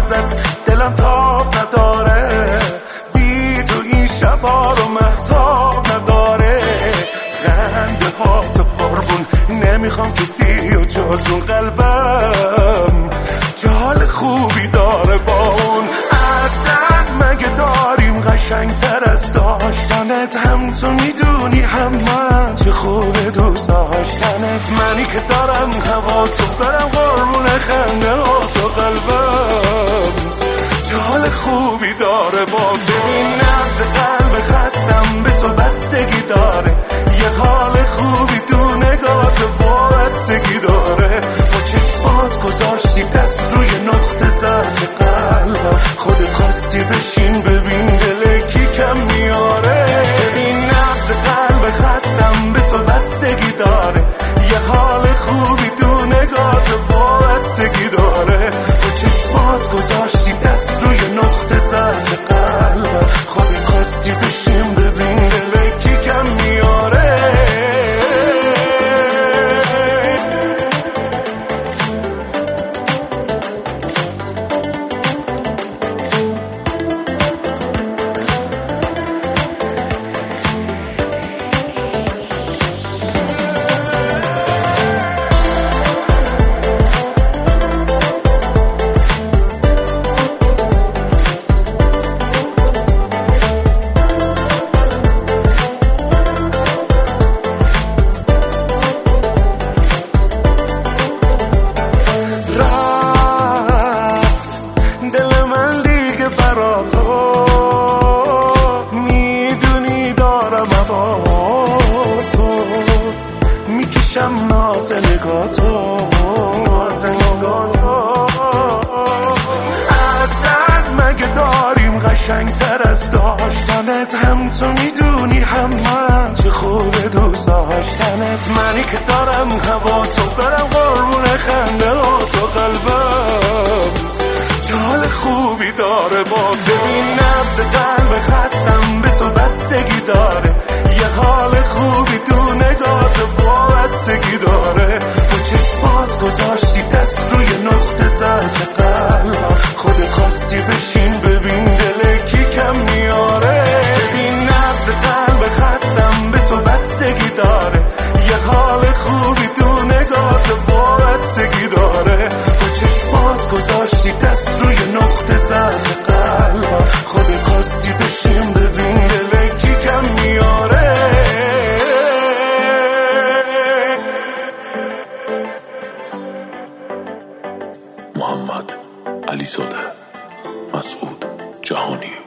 ازت دلم تاب نداره، بی تو این شبا رو مهتاب نداره. خنده ها تو قربون نمیخوام کسی و جز اون قلبم جال خوبی داره با اون. اصلا مگه داریم قشنگ تر از داشتنت؟ هم تو میدونی هم من چه خوبه دوست داشتنت. منی که دارم هوا تو برم قربون خنده ها تو قلبم جال خوبی داره با تو. این نبض قلب خستم به تو بستگی داره، یه حال خوبی تو نگات وابستگی داره. با چشمات گذاشتی دست روی نقطه ضعف قلبم، خودت خواستی بشین ببین دل کی کم میاره. ببین نبض قلب خستم به تو بستگی داره، یه حال خوبی تو نگات وابستگی داره. با چشمات گذاشتی دست روی نقطه ضعف قلبم، خودت خواستی بشین ببین دل کی کم میاره. میکشم ناز نگاتو، ناز نگاتو. اصلا مگه داریم قشنگ تر از داشتنت؟ هم تو میدونی هم من چه خوبه دوست داشتنت. منی که دارم هوا تو برم قربون خنده ها تو قلبم جال خوبی داره با تو. این نبض قلب خستم به تو بستگی داره، یه حال خوبی تو نگات وابستگی داره. با چشمات گذاشتی دست روی نقطه ضعف قلبم، خودت خواستی بشین ببین دل کی کم میاره. ببین نبض قلب خستم به تو بستگی داره، یه حال خوبی تو نگات وابستگی داره. با چشمات گذاشتی دست روی نقطه ضعف قلبم، خودت خواستی بشین ببین دل کی کم میاره. محمد علیزاده مسعود جهانی.